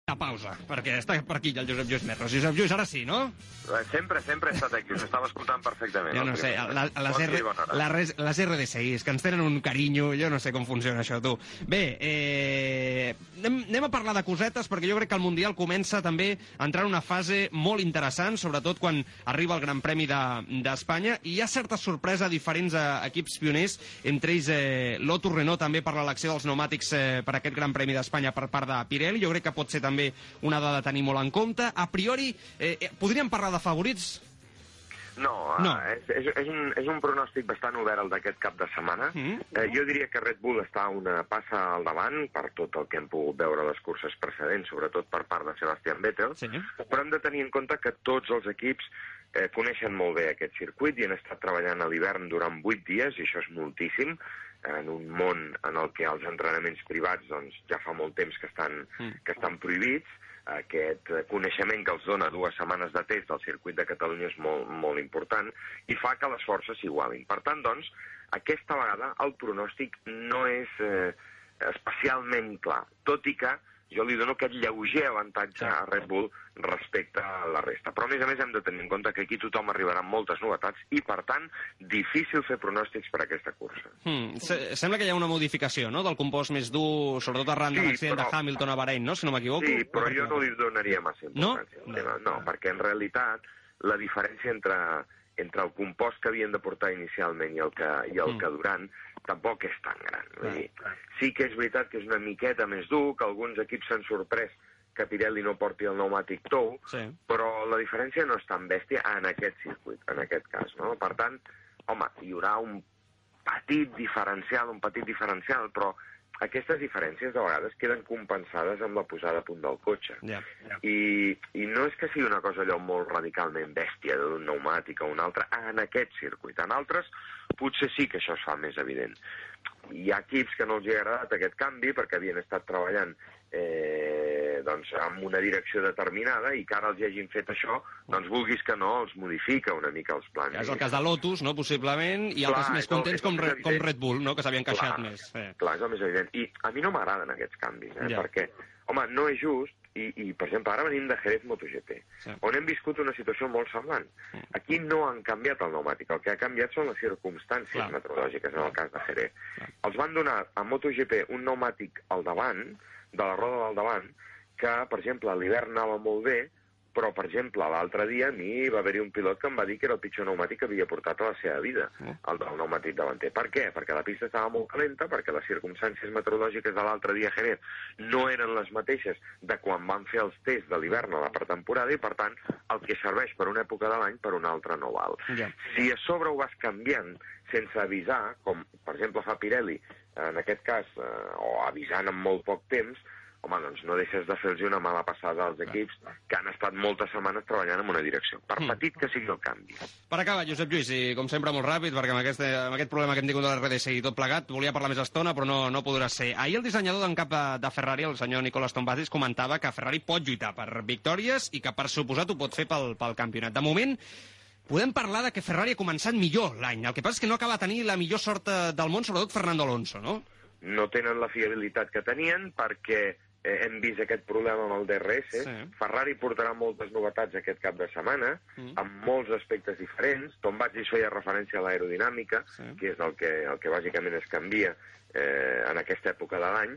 a pausa, perquè està per aquí el Josep Lluís Merlos. Josep Lluís, ara sí, no? Sempre he estat aquí, us estava escoltant perfectament. Jo no sé, les RDCIs, que ens tenen un carinyo, jo no sé com funciona això, tu. Bé, anem a parlar de cosetes, perquè jo crec que el Mundial comença també a entrar en una fase molt interessant, sobretot quan arriba el Gran Premi d'Espanya, i hi ha certa sorpresa a diferents equips pioners, entre ells Lotus Renault també per l'elecció dels pneumàtics per aquest Gran Premi d'Espanya per part de Pirelli. Jo crec que pot ser també una dada a tenir molt en compte. A priori, podríem parlar de favorits? No. És un pronòstic bastant obert el d'aquest cap de setmana. Jo diria que Red Bull està una passa al davant per tot el que hem pogut veure a les curses precedents, sobretot per part de Sebastian Vettel, però hem de tenir en compte que tots els equips coneixen molt bé aquest circuit i han estat treballant a l'hivern durant 8 dies, i això és moltíssim, en un món en el que els entrenaments privats doncs, ja fa molt temps que estan prohibits. Aquest coneixement que els dona 2 setmanes de test del circuit de Catalunya és molt, molt important i fa que les forces s'igualin. Per tant, doncs, aquesta vegada el pronòstic no és especialment clar, tot i que jo li dono aquest lleuger avantatge a Red Bull respecte a la resta. Però, a més, hem de tenir en compte que aquí tothom arribarà amb moltes novetats i, per tant, difícil fer pronòstics per a aquesta cursa. Sembla que hi ha una modificació, no?, del compost més dur, sobretot arran de l'accident de Hamilton a Bahrein, no?, si no m'equivoco. Sí, però jo no li donaria massa importància. No, perquè en realitat la diferència entre el compost que havien de portar inicialment i el que duran tampoc és tan gran. Vull dir, sí que és veritat que és una miqueta més dur, que alguns equips s'han sorprès que Pirelli no porti el pneumàtic tou, però la diferència no és tan bèstia en aquest circuit, en aquest cas, no? Per tant, home, hi haurà un petit diferencial, però aquestes diferències de vegades queden compensades amb la posada a punt del cotxe. I no és que sigui una cosa allò molt radicalment bèstia d'un pneumàtic o un altre en aquest circuit. En altres potser sí que això es fa més evident. Hi ha equips que no els hi ha agradat aquest canvi perquè havien estat treballant amb una direcció determinada i que ara els hagin fet això, doncs vulguis que no, els modifica una mica els plans. És el cas de Lotus, no?, possiblement, i altres més contents com Red Bull, no?, que s'havien queixat més. Clar, és el més evident. I a mi no m'agraden aquests canvis, perquè, home, no és just, i per exemple, ara venim de Jerez MotoGP, on hem viscut una situació molt semblant. Aquí no han canviat el pneumàtic, el que ha canviat són les circumstàncies meteorològiques, en el cas de Jerez. Els van donar a MotoGP un pneumàtic al davant, de la roda del davant, que, per exemple, a l'hivern anava molt bé, però, per exemple, l'altre dia a mi va haver-hi un pilot que em va dir que era el pitjor pneumàtic que havia portat a la seva vida, el del pneumàtic davanter. Per què? Perquè la pista estava molt calenta, perquè les circumstàncies meteorològiques de l'altre dia a Jerez no eren les mateixes de quan van fer els tests de l'hivern a la pretemporada i, per tant, el que serveix per una època de l'any per una altra no val. Si a sobre ho vas canviant sense avisar, com, per exemple, fa Pirelli, en aquest cas, o avisant amb molt poc temps, home, doncs no deixes de fer-los una mala passada als equips que han estat moltes setmanes treballant en una direcció, per petit que sigui el canvi. Per acabar, Josep Lluís, i com sempre molt ràpid, perquè amb aquest problema que hem tingut de l'RDC i tot plegat, volia parlar més estona, però no podrà ser. Ahir el dissenyador d'en cap de Ferrari, el senyor Nicolas Tombazis, comentava que Ferrari pot lluitar per victòries i que per suposat ho pot fer pel campionat. De moment, podem parlar de que Ferrari ha començat millor l'any. El que passa és que no acaba de tenir la millor sort del món, sobretot Fernando Alonso, no? No tenen la fiabilitat que tenien perquè hem vist aquest problema amb el DRS. Ferrari portarà moltes novetats aquest cap de setmana, amb molts aspectes diferents. Tombazis feia referència a l'aerodinàmica, que és el que bàsicament es canvia en aquesta època de l'any.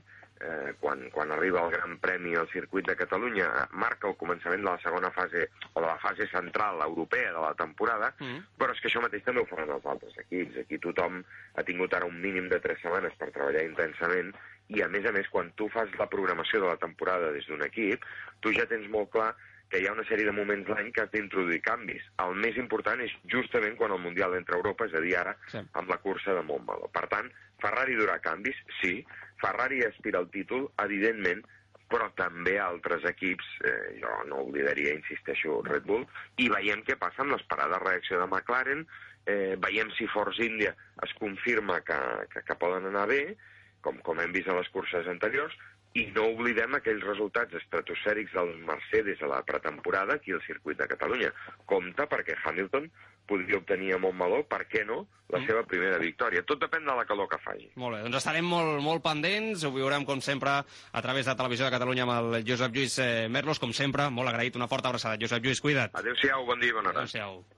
Quan arriba el Gran Premi al circuit de Catalunya, marca el començament de la segona fase, o de la fase central europea de la temporada, però és que això mateix també ho faran els altres equips. Aquí tothom ha tingut ara un mínim de 3 setmanes per treballar intensament, i a més, quan tu fas la programació de la temporada des d'un equip, tu ja tens molt clar que hi ha una sèrie de moments l'any que has d'introduir canvis. El més important és justament quan el Mundial entra a Europa, és a dir, ara, amb la cursa de Montmeló. Per tant, Ferrari durà canvis, sí. Ferrari aspira al títol, evidentment, però també altres equips, jo no oblidaria, insisteixo, Red Bull, i veiem què passa amb l'esperada reacció de McLaren, veiem si Force India es confirma que poden anar bé, com hem vist a les curses anteriors, I no oblidem aquells resultats estratosfèrics dels Mercedes a la pretemporada aquí al circuit de Catalunya. Compte perquè Hamilton podria obtenir a Montmeló, per què no, la seva primera victòria. Tot depèn de la calor que faci. Molt bé, doncs estarem molt pendents, ho viurem com sempre a través de Televisió de Catalunya amb el Josep Lluís Merlos, com sempre, molt agraït, una forta abraçada. Josep Lluís, cuida't. Adéu-siau, bon dia i bona hora. Adéu-siau.